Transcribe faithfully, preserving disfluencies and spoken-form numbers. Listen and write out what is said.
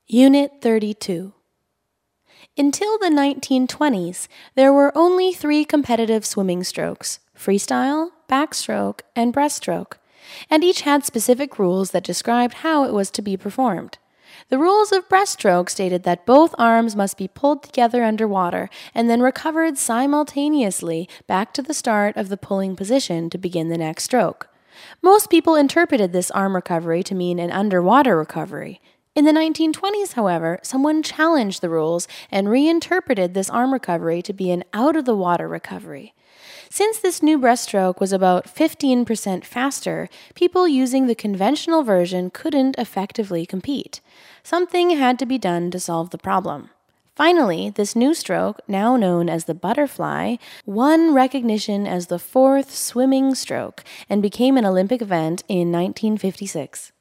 Unit thirty-two. Until the nineteen twenties, there were only three competitive swimming strokes: freestyle, backstroke, and breaststroke, and each had specific rules that described how it was to be performed. The rules of breaststroke stated that both arms must be pulled together underwater and then recovered simultaneously back to the start of the pulling position to begin the next stroke. Most people interpreted this arm recovery to mean an underwater recovery. In the nineteen twenties, however, someone challenged the rules and reinterpreted this arm recovery to be an out-of-the-water recovery. Since this new breaststroke was about fifteen percent faster, people using the conventional version couldn't effectively compete. Something had to be done to solve the problem. Finally, this new stroke, now known as the butterfly, won recognition as the fourth swimming stroke and became an Olympic event in nineteen fifty-six.